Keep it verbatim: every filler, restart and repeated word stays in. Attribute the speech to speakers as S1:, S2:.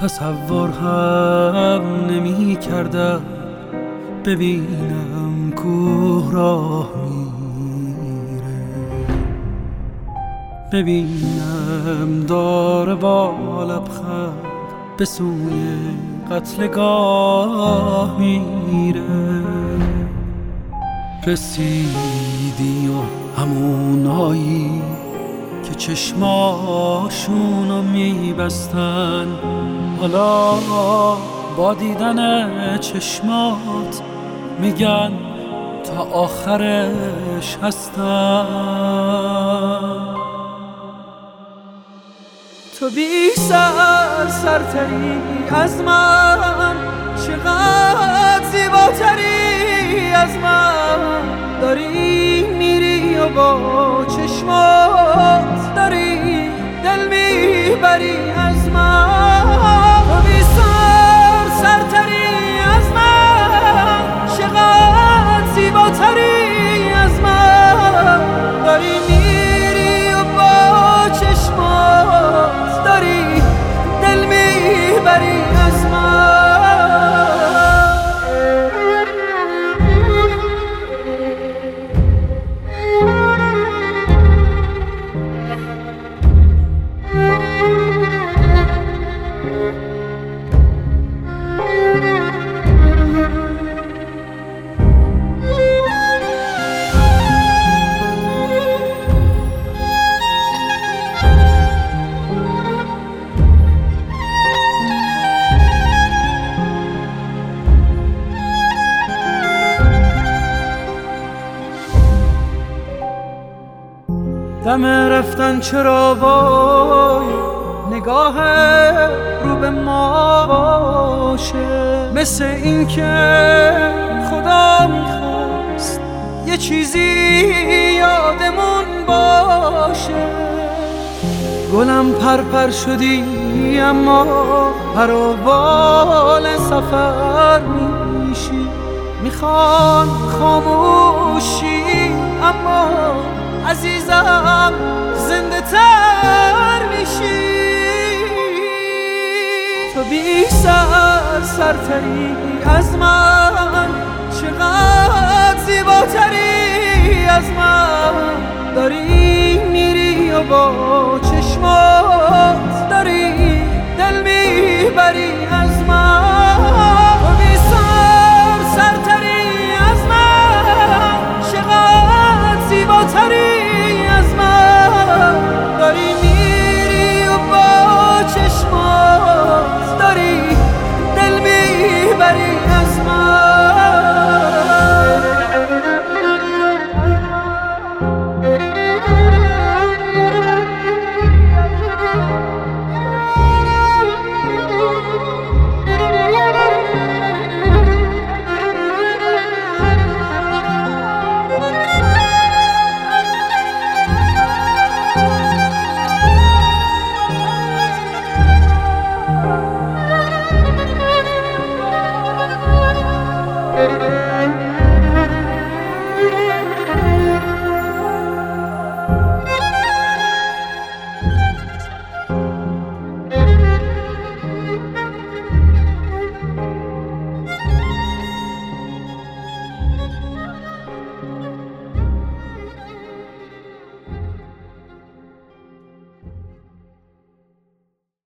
S1: تصور هم نمی کردم ببینم کوه راه میره، ببینم داره با لبخند به سوی قتلگاه میره. رسیدی و همونایی که چشماشونو میبستن حالا با دیدن چشمات میگن تا آخرش هستن. تو بی سر سرتری از من، چقدر زیباتری از من، داری میری و با چشمات داری دل میبری از من. تو بی سر سرتری از من، چقدر زیباتری از من، داری میری و با چشمات داری دل میبری از من. دم رفتن چرا وای نگاه رو به ما باشه، مثل این که خدا میخواست یه چیزی یادمون باشه. گلم پرپر شدی اما پروبال سفر میشی، میخوان خاموشی اما عزیزم زنده تر میشی. تو بی سر سرتری از من، چقدر زیباتری از من، داری میری و با چشمات داری دل میبری از